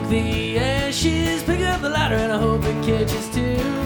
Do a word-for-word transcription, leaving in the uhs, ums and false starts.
the ashes, pick up the ladder, and I hope it catches too.